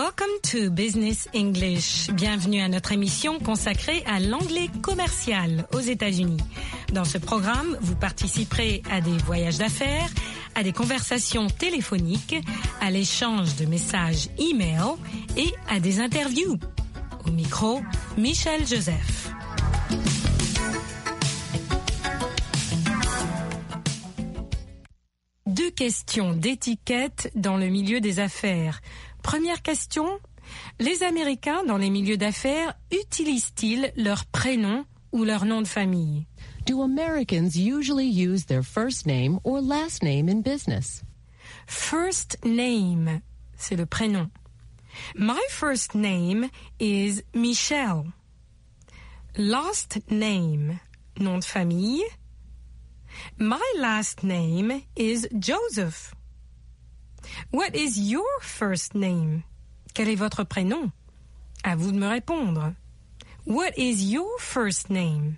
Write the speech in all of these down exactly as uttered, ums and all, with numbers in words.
Welcome to Business English. Bienvenue à notre émission consacrée à l'anglais commercial aux États-Unis. Dans ce programme, vous participerez à des voyages d'affaires, à des conversations téléphoniques, à l'échange de messages e-mail et à des interviews. Au micro, Michel Joseph. Deux questions d'étiquette dans le milieu des affaires. Première question, les Américains dans les milieux d'affaires utilisent-ils leur prénom ou leur nom de famille? Do Americans usually use their first name or last name in business? First name, c'est le prénom. My first name is Michelle. Last name, nom de famille. My last name is Joseph. What is your first name? Quel est votre prénom? À vous de me répondre. What is your first name?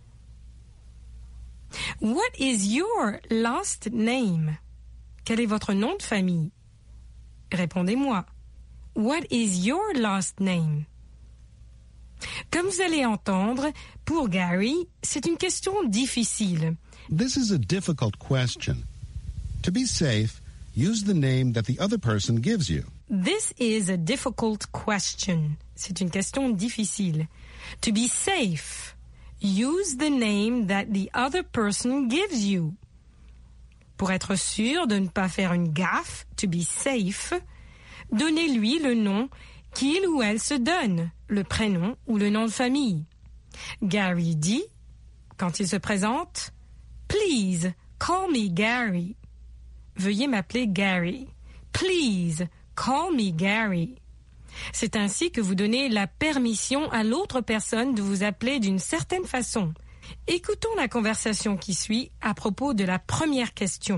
What is your last name? Quel est votre nom de famille? Répondez-moi. What is your last name? Comme vous allez entendre, pour Gary, c'est une question difficile. This is a difficult question. To be safe, use the name that the other person gives you. This is a difficult question. C'est une question difficile. To be safe, use the name that the other person gives you. Pour être sûr de ne pas faire une gaffe, to be safe, donnez-lui le nom qu'il ou elle se donne, le prénom ou le nom de famille. Gary dit, quand il se présente, « Please, call me Gary ». Veuillez m'appeler Gary. Please, call me Gary. C'est ainsi que vous donnez la permission à l'autre personne de vous appeler d'une certaine façon. Écoutons la conversation qui suit à propos de la première question.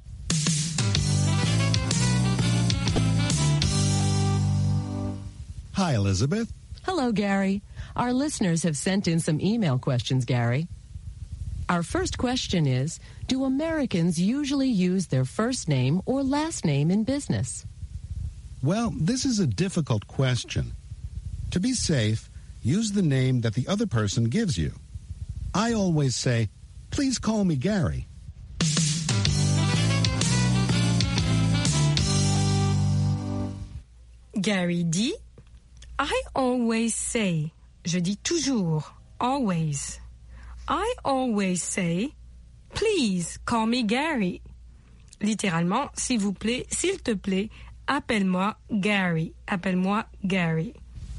Hi, Elizabeth. Hello, Gary. Our listeners have sent in some email questions, Gary. Our first question is, do Americans usually use their first name or last name in business? Well, this is a difficult question. To be safe, use the name that the other person gives you. I always say, please call me Gary. Gary dit, I always say, je dis toujours, always. I always say, please call me Gary. Littéralement, s'il vous plaît, s'il te plaît, appelle-moi Gary. Appelle-moi Gary.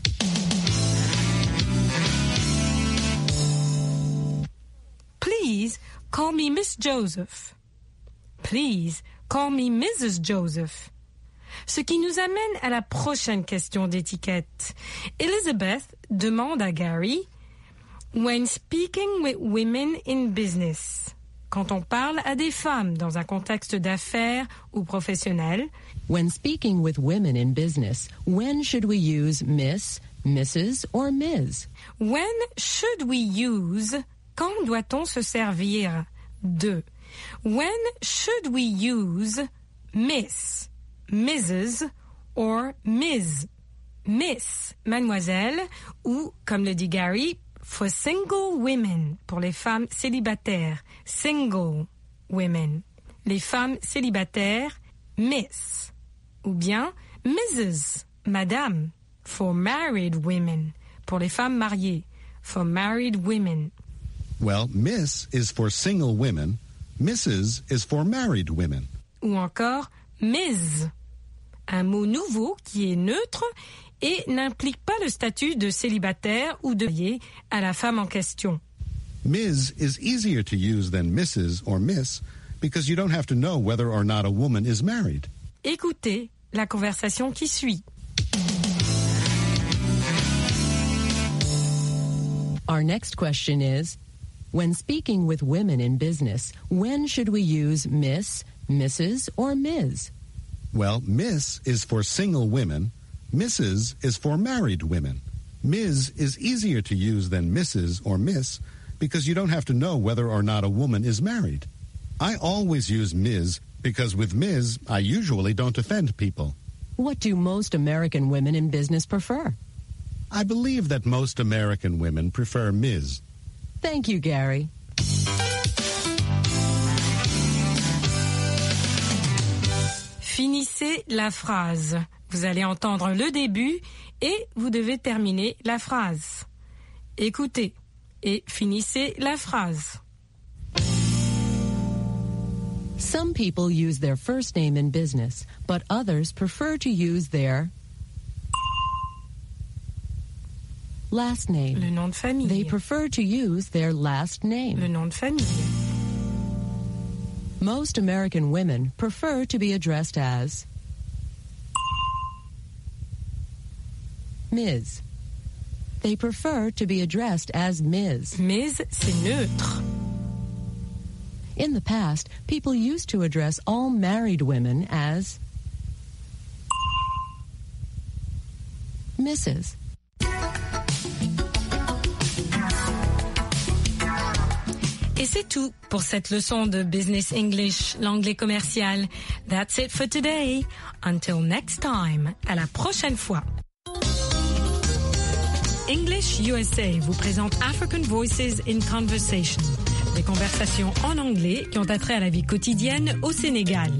Please call me Miss Joseph. Please call me Missus Joseph. Ce qui nous amène à la prochaine question d'étiquette. Elizabeth demande à Gary, when speaking with women in business, quand on parle à des femmes dans un contexte d'affaires ou professionnel, when speaking with women in business, when should we use Miss, Missus or Miz? When should we use, quand doit-on se servir de? When should we use Miss, Missus or Miz? Miss, mademoiselle, ou, comme le dit Gary, for single women, pour les femmes célibataires, single women. Les femmes célibataires, Miss. Ou bien Missus, madame, for married women, pour les femmes mariées, for married women. Well, Miss is for single women, Missus is for married women. Ou encore Miz, un mot nouveau qui est neutre et n'implique pas le statut de célibataire ou de marié à la femme en question. Miz is easier to use than Missus or Miss because you don't have to know whether or not a woman is married. Écoutez la conversation qui suit. Our next question is, when speaking with women in business, when should we use Miss, Missus or Miz? Well, Miss is for single women, Missus is for married women. Miz is easier to use than Missus or Miss because you don't have to know whether or not a woman is married. I always use Miz because with Miz, I usually don't offend people. What do most American women in business prefer? I believe that most American women prefer Miz Thank you, Gary. Finissez la phrase. Vous allez entendre le début et vous devez terminer la phrase. Écoutez et finissez la phrase. Some people use their first name in business, but others prefer to use their last name. Le nom de famille. They prefer to use their last name. Le nom de famille. Most American women prefer to be addressed as Miz They prefer to be addressed as Miz Miz, c'est neutre. In the past, people used to address all married women as Missus Et c'est tout pour cette leçon de Business English, l'anglais commercial. That's it for today. Until next time. À la prochaine fois. English U S A vous présente African Voices in Conversation. Des conversations en anglais qui ont attrait à la vie quotidienne au Sénégal.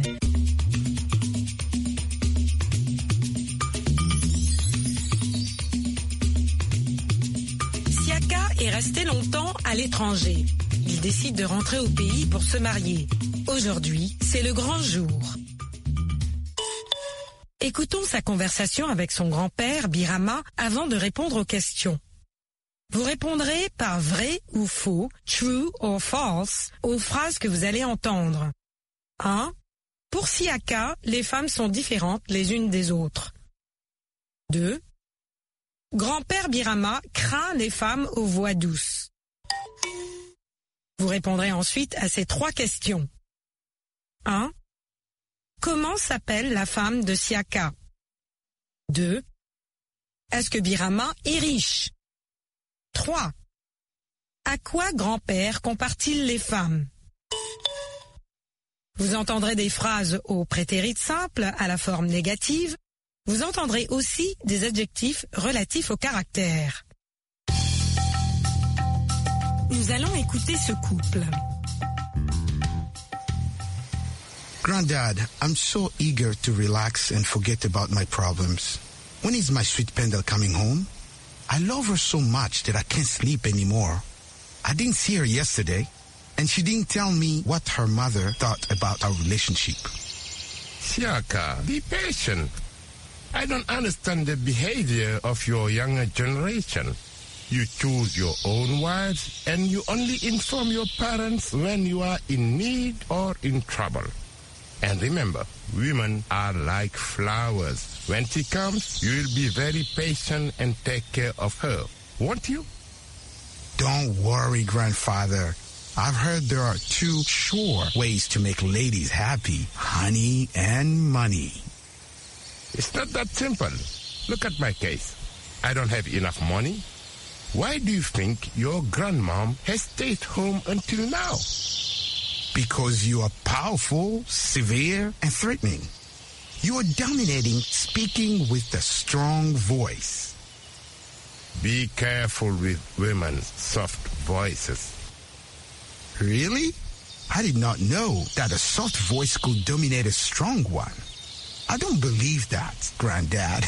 Siaka est resté longtemps à l'étranger. Il décide de rentrer au pays pour se marier. Aujourd'hui, c'est le grand jour. Écoutons sa conversation avec son grand-père, Birama, avant de répondre aux questions. Vous répondrez par vrai ou faux, true or false, aux phrases que vous allez entendre. un. Pour Siaka, les femmes sont différentes les unes des autres. deux. Grand-père Birama craint les femmes aux voix douces. Vous répondrez ensuite à ces trois questions. un. Comment s'appelle la femme de Siaka? deux. Est-ce que Birama est riche? trois. À quoi grand-père compare-t-il les femmes? Vous entendrez des phrases au prétérit simple à la forme négative. Vous entendrez aussi des adjectifs relatifs au caractère. Nous allons écouter ce couple. Granddad, I'm so eager to relax and forget about my problems. When is my sweet Pendle coming home? I love her so much that I can't sleep anymore. I didn't see her yesterday, and she didn't tell me what her mother thought about our relationship. Siaka, be patient. I don't understand the behavior of your younger generation. You choose your own wives, and you only inform your parents when you are in need or in trouble. And remember, women are like flowers. When she comes, you will be very patient and take care of her, won't you? Don't worry, grandfather. I've heard there are two sure ways to make ladies happy, honey and money. It's not that simple. Look at my case. I don't have enough money. Why do you think your grandmom has stayed home until now? Because you are powerful, severe, and threatening. You are dominating, speaking with a strong voice. Be careful with women's soft voices. Really? I did not know that a soft voice could dominate a strong one. I don't believe that, Granddad.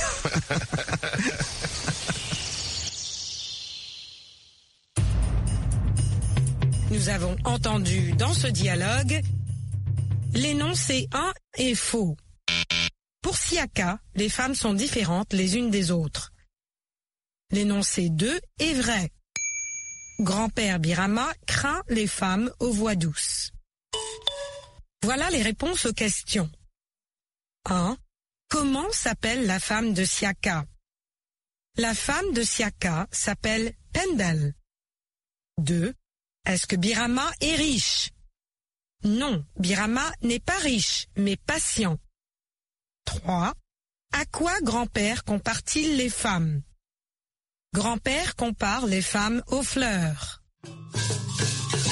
Nous avons entendu dans ce dialogue l'énoncé un est faux. Pour Siaka, les femmes sont différentes les unes des autres. L'énoncé deux est vrai. Grand-père Birama craint les femmes aux voix douces. Voilà les réponses aux questions. un. Comment s'appelle la femme de Siaka? La femme de Siaka s'appelle Pendle. deux. Est-ce que Birama est riche? Non, Birama n'est pas riche, mais patient. trois. À quoi grand-père compare-t-il les femmes? Grand-père compare les femmes aux fleurs.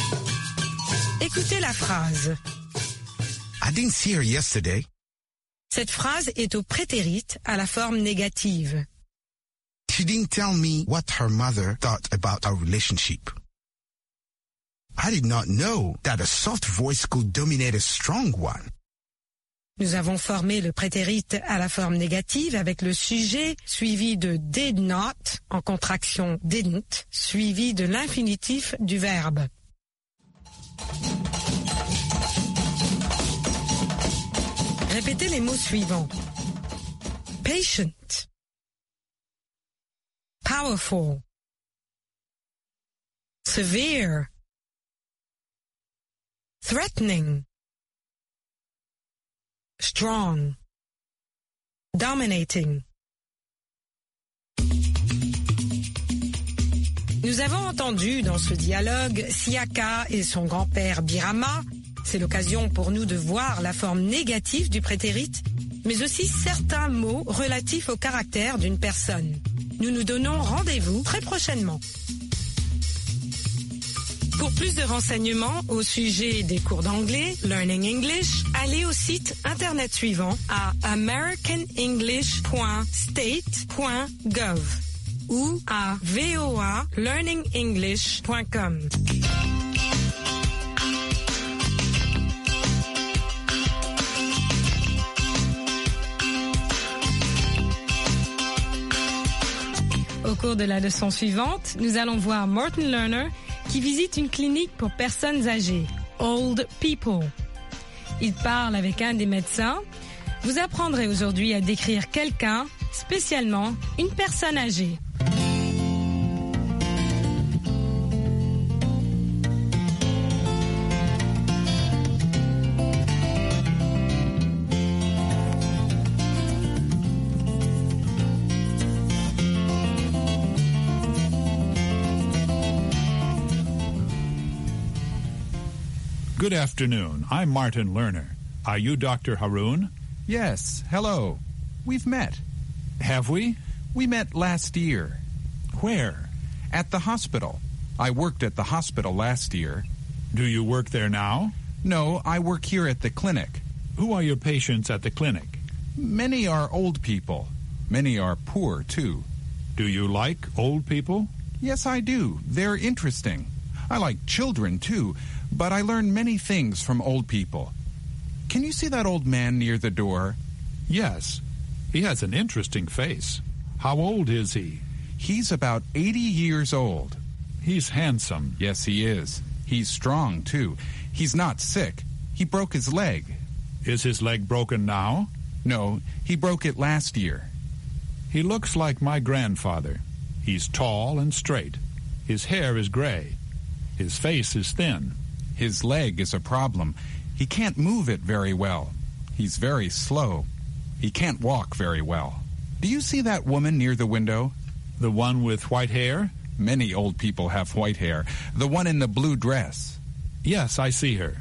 Écoutez la phrase. I didn't see her yesterday. Cette phrase est au prétérite à la forme négative. She didn't tell me what her mother thought about our relationship. I did not know that a soft voice could dominate a strong one. Nous avons formé le prétérite à la forme négative avec le sujet suivi de did not, en contraction didn't, suivi de l'infinitif du verbe. Répétez les mots suivants. Patient, powerful, severe, threatening, strong, dominating. Nous avons entendu dans ce dialogue Siaka et son grand-père Birama. C'est l'occasion pour nous de voir la forme négative du prétérite, mais aussi certains mots relatifs au caractère d'une personne. Nous nous donnons rendez-vous très prochainement. Pour plus de renseignements au sujet des cours d'anglais, Learning English, allez au site internet suivant à american english point state point gov ou à voa learning english point com. Au cours de la leçon suivante, nous allons voir Martin Lerner qui visite une clinique pour personnes âgées, Old People. Il parle avec un des médecins. Vous apprendrez aujourd'hui à décrire quelqu'un, spécialement une personne âgée. Good afternoon. I'm Martin Lerner. Are you Doctor Haroon? Yes, hello. We've met. Have we? We met last year. Where? At the hospital. I worked at the hospital last year. Do you work there now? No, I work here at the clinic. Who are your patients at the clinic? Many are old people. Many are poor, too. Do you like old people? Yes, I do. They're interesting. I like children, too, but I learn many things from old people. Can you see that old man near the door? Yes. He has an interesting face. How old is he? He's about eighty years old. He's handsome. Yes, he is. He's strong, too. He's not sick. He broke his leg. Is his leg broken now? No, he broke it last year. He looks like my grandfather. He's tall and straight. His hair is gray. His face is thin. His leg is a problem. He can't move it very well. He's very slow. He can't walk very well. Do you see that woman near the window? The one with white hair? Many old people have white hair. The one in the blue dress. Yes, I see her.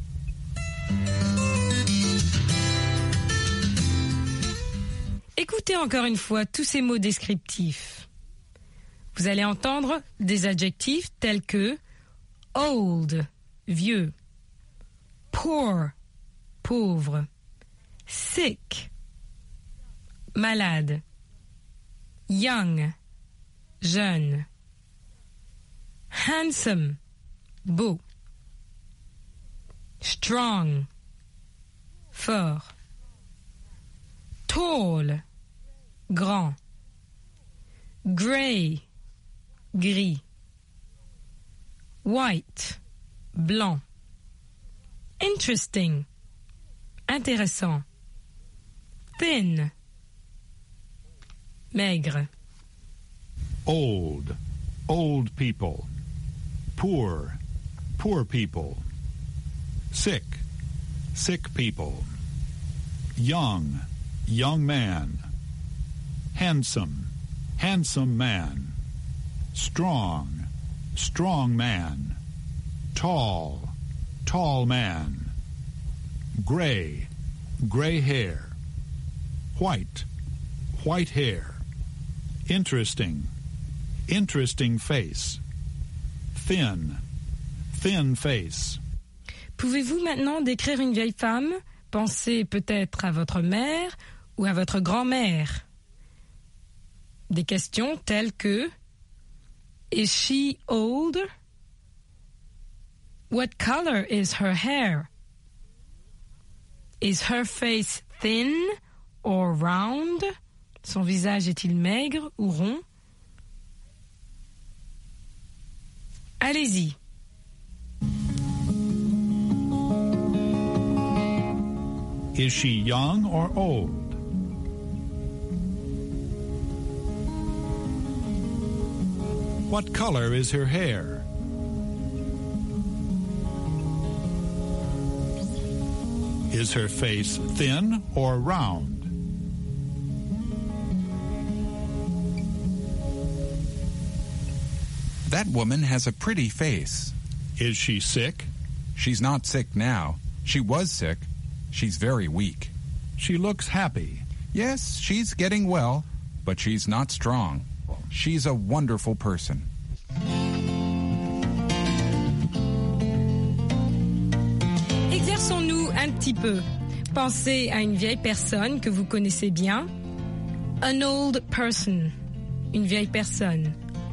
Écoutez encore une fois tous ces mots descriptifs. Vous allez entendre des adjectifs tels que old, vieux, poor, pauvre, sick, malade, young, jeune, handsome, beau, strong, fort, tall, grand, grey, gris, white, blanc, interesting, intéressant, thin, maigre. Old, old people. Poor, poor people. Sick, sick people. Young, young man. Handsome, handsome man. Strong, strong man. Tall, tall man. Gray, gray hair. White, white hair. Interesting, interesting face. Thin, thin face. Pouvez-vous maintenant décrire une vieille femme, pensez peut-être à votre mère ou à votre grand-mère. Des questions telles que Is she old? What color is her hair? Is her face thin or round? Son visage est-il maigre ou rond? Allez-y. Is she young or old? What color is her hair? Is her face thin or round? That woman has a pretty face. Is she sick? She's not sick now. She was sick. She's very weak. She looks happy. Yes, she's getting well, but she's not strong. She's a wonderful person. Exerçons-nous un petit peu. Pensez à une vieille personne que vous connaissez bien. An old person. Une vieille personne.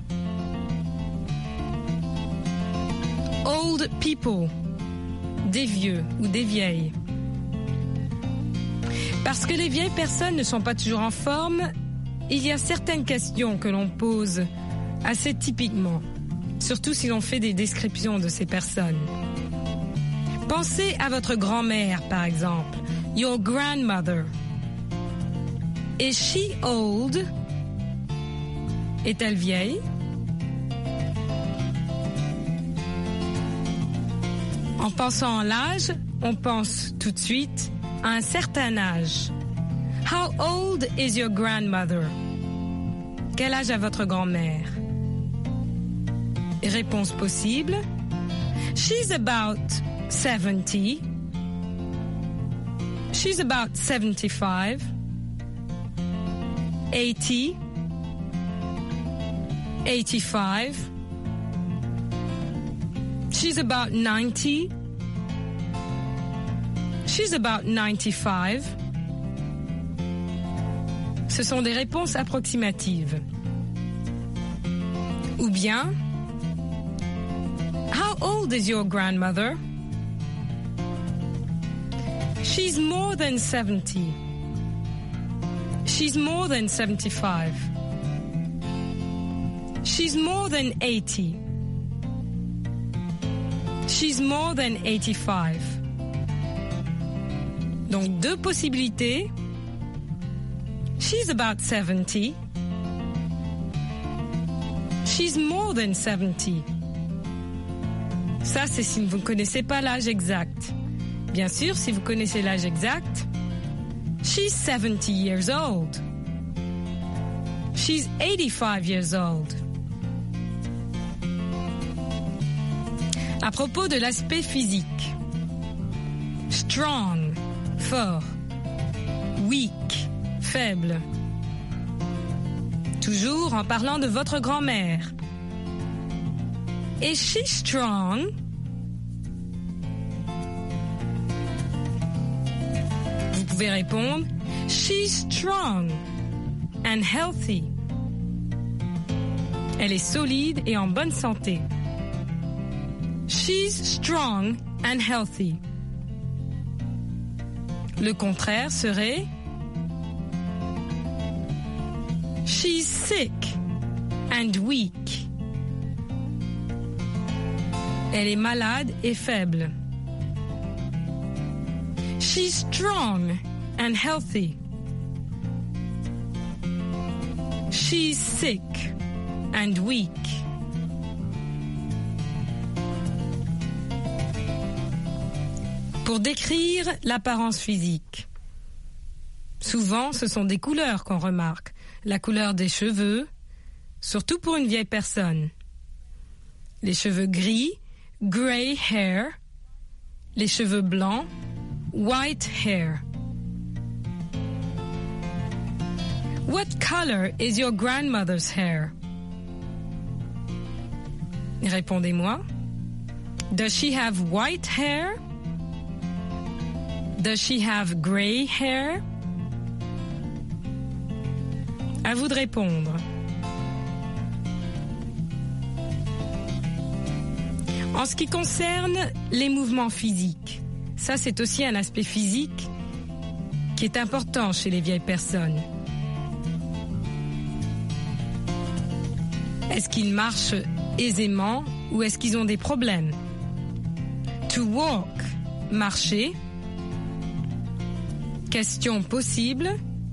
Old people. Des vieux ou des vieilles. Parce que les vieilles personnes ne sont pas toujours en forme, il y a certaines questions que l'on pose assez typiquement, surtout si l'on fait des descriptions de ces personnes. Pensez à votre grand-mère, par exemple. Your grandmother. Is she old? Est-elle vieille? En pensant à l'âge, on pense tout de suite à un certain âge. How old is your grandmother? Quel âge a votre grand-mère? Réponse possible. She's about seventy. She's about seventy-five. eighty. eighty-five. She's about ninety. She's about ninety-five. Ce sont des réponses approximatives. Ou bien, how old is your grandmother? She's more than seventy. She's more than seventy-five. She's more than eighty. She's more than eighty-five. Donc deux possibilités. She's about seventy. She's more than seventy. Ça, c'est si vous ne connaissez pas l'âge exact. Bien sûr, si vous connaissez l'âge exact, she's seventy years old. She's eighty-five years old. À propos de l'aspect physique. Strong, fort. Weak, faible. Toujours en parlant de votre grand-mère. Is she strong? Vous pouvez répondre, she's strong and healthy. Elle est solide et en bonne santé. She's strong and healthy. Le contraire serait she's sick and weak. Elle est malade et faible. She's strong and healthy. She's sick and weak. Pour décrire l'apparence physique, souvent ce sont des couleurs qu'on remarque. La couleur des cheveux, surtout pour une vieille personne. Les cheveux gris, grey hair. Les cheveux blancs, white hair. What color is your grandmother's hair? Répondez-moi. Does she have white hair? Does she have gray hair? À vous de répondre. En ce qui concerne les mouvements physiques, ça c'est aussi un aspect physique qui est important chez les vieilles personnes. Est-ce qu'ils marchent aisément ou est-ce qu'ils ont des problèmes? To walk, marcher. Question possible.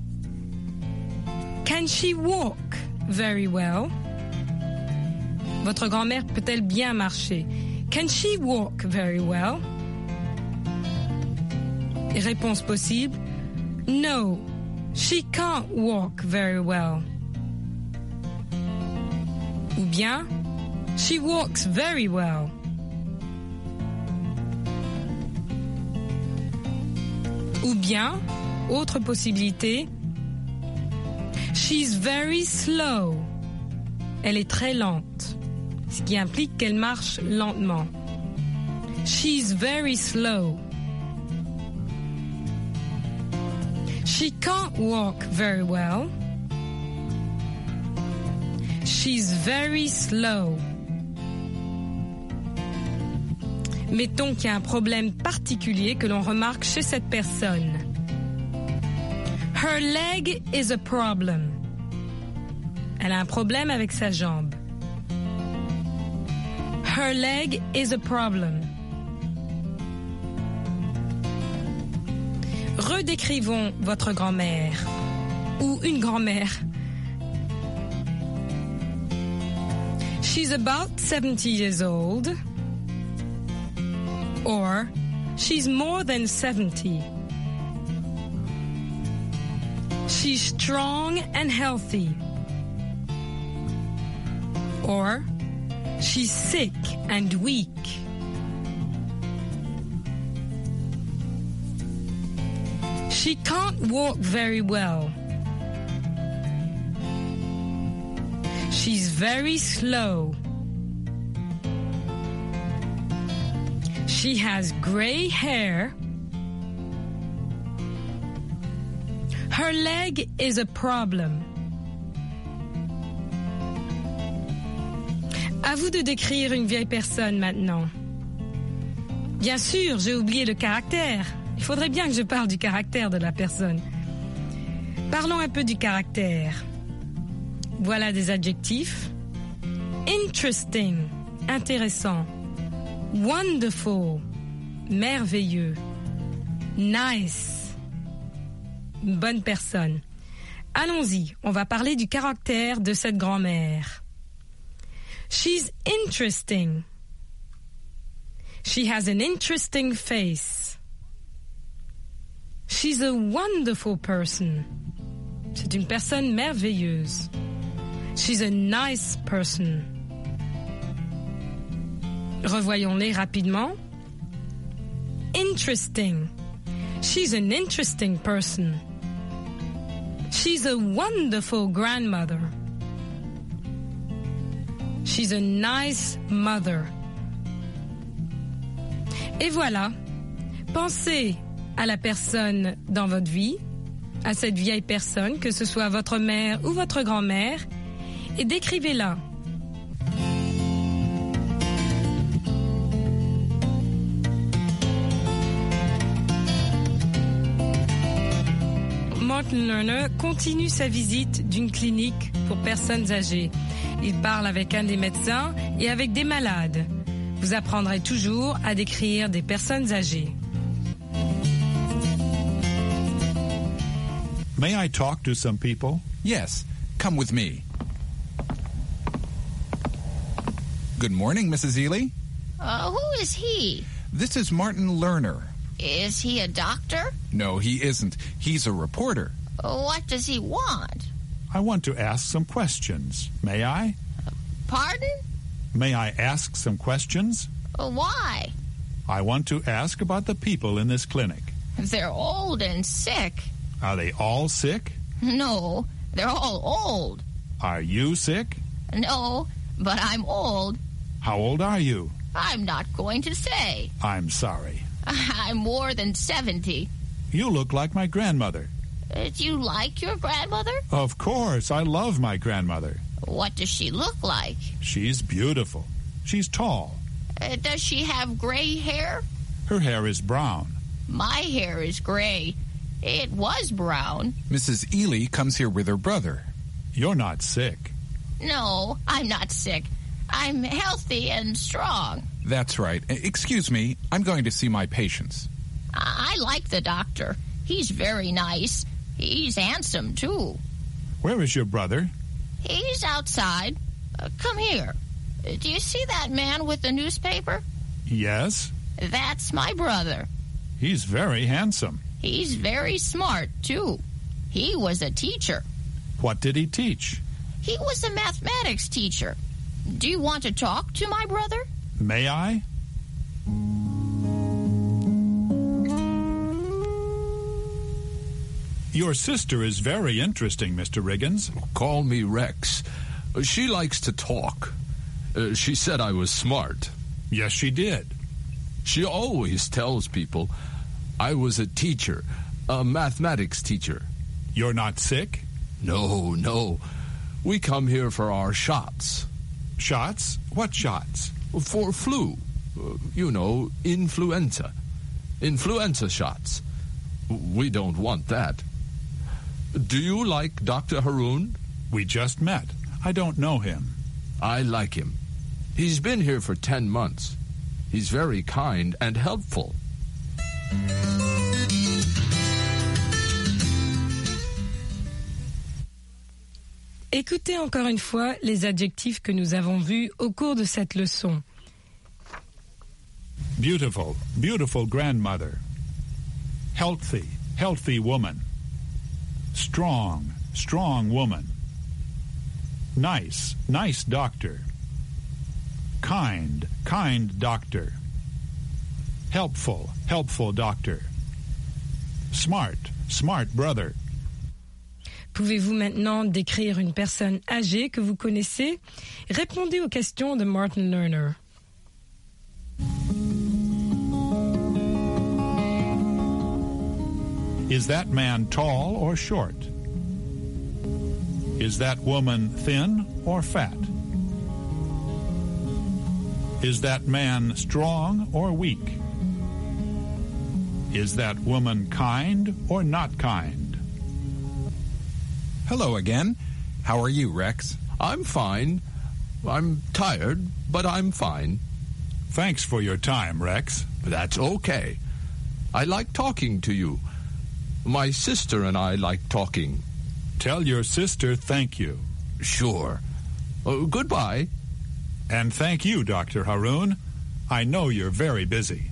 Can she walk very well? Votre grand-mère peut-elle bien marcher? Can she walk very well? Et réponse possible. No, she can't walk very well. Ou bien, she walks very well. Ou bien, autre possibilité, she's very slow. Elle est très lente, ce qui implique qu'elle marche lentement. She's very slow. She can't walk very well. She's very slow. Mettons qu'il y a un problème particulier que l'on remarque chez cette personne. Her leg is a problem. Elle a un problème avec sa jambe. Her leg is a problem. Redécrivons votre grand-mère ou une grand-mère. She's about seventy years old. Or, she's more than seventy. She's strong and healthy. Or, she's sick and weak. She can't walk very well. She's very slow. She has gray hair. Her leg is a problem. À vous de décrire une vieille personne maintenant. Bien sûr, j'ai oublié le caractère. Il faudrait bien que je parle du caractère de la personne. Parlons un peu du caractère. Voilà des adjectifs. Interesting, intéressant. Wonderful, merveilleux. Nice, une bonne personne. Allons-y, on va parler du caractère de cette grand-mère. She's interesting. She has an interesting face. She's a wonderful person. C'est une personne merveilleuse. She's a nice person. Revoyons-les rapidement. Interesting. She's an interesting person. She's a wonderful grandmother. She's a nice mother. Et voilà. Pensez à la personne dans votre vie, à cette vieille personne, que ce soit votre mère ou votre grand-mère, et décrivez-la. Martin Lerner continue sa visite d'une clinique pour personnes âgées. Il parle avec un des médecins et avec des malades. Vous apprendrez toujours à décrire des personnes âgées. May I talk to some people? Yes, come with me. Good morning, Missus Ely. Uh, who is he? This is Martin Lerner. Is he a doctor? No, he isn't. He's a reporter. Uh, what does he want? I want to ask some questions. May I? Pardon? May I ask some questions? Uh, why? I want to ask about the people in this clinic. They're old and sick. Are they all sick? No, they're all old. Are you sick? No, but I'm old. How old are you? I'm not going to say. I'm sorry. I'm more than seventy. You look like my grandmother. Uh, do you like your grandmother? Of course, I love my grandmother. What does she look like? She's beautiful. She's tall. Uh, does she have gray hair? Her hair is brown. My hair is gray. It was brown. Missus Ely comes here with her brother. You're not sick. No, I'm not sick. I'm healthy and strong. That's right. Excuse me, I'm going to see my patients. I, I like the doctor. He's very nice. He's handsome, too. Where is your brother? He's outside. Uh, come here. Uh, do you see that man with the newspaper? Yes. That's my brother. He's very handsome. He's very smart, too. He was a teacher. What did he teach? He was a mathematics teacher. Do you want to talk to my brother? May I? Your sister is very interesting, Mister Riggins. Call me Rex. She likes to talk. Uh, she said I was smart. Yes, she did. She always tells people I was a teacher, a mathematics teacher. You're not sick? No, no. We come here for our shots. Shots? What shots? For flu. Uh, you know, influenza. Influenza shots. We don't want that. Do you like Doctor Haroon? We just met. I don't know him. I like him. He's been here for ten months. He's very kind and helpful. Écoutez encore une fois les adjectifs que nous avons vus au cours de cette leçon. Beautiful, beautiful grandmother. Healthy, healthy woman. Strong, strong woman. Nice, nice doctor. Kind, kind doctor. Helpful, helpful doctor. Smart, smart brother. Pouvez-vous maintenant décrire une personne âgée que vous connaissez? Répondez aux questions de Martin Lerner. Is that man tall or short? Is that woman thin or fat? Is that man strong or weak? Is that woman kind or not kind? Hello again. How are you, Rex? I'm fine. I'm tired, but I'm fine. Thanks for your time, Rex. That's okay. I like talking to you. My sister and I like talking. Tell your sister thank you. Sure. Uh, goodbye. And thank you, Doctor Haroon. I know you're very busy.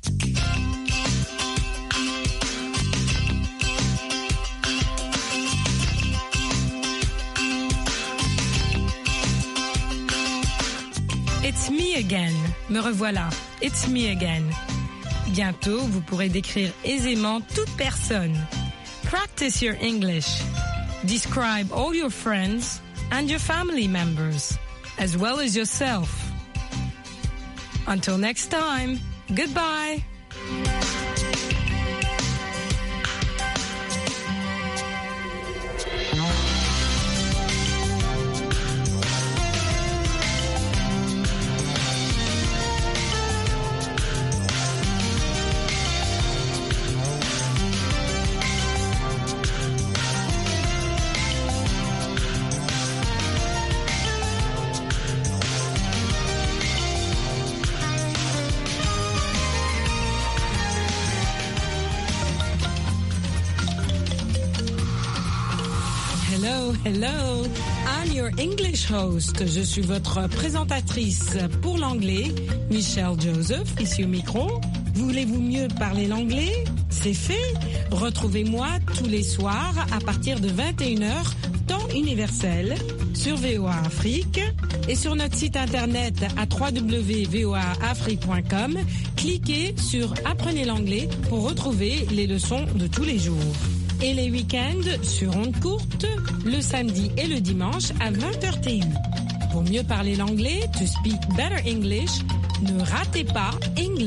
It's me again. Me revoilà. It's me again. Bientôt, vous pourrez décrire aisément toute personne. Practice your English. Describe all your friends and your family members, as well as yourself. Until next time, goodbye. Hello, hello. I'm your English host. Je suis votre présentatrice pour l'anglais, Michelle Joseph, ici au micro. Voulez-vous mieux parler l'anglais? C'est fait. Retrouvez-moi tous les soirs à partir de vingt et une heures, temps universel, sur V O A Afrique et sur notre site internet à w w w point v o a afrique point com. Cliquez sur Apprenez l'anglais pour retrouver les leçons de tous les jours. Et les week-ends sur ondes courtes, le samedi et le dimanche à vingt heures T U. Pour mieux parler l'anglais, to speak better English, ne ratez pas English.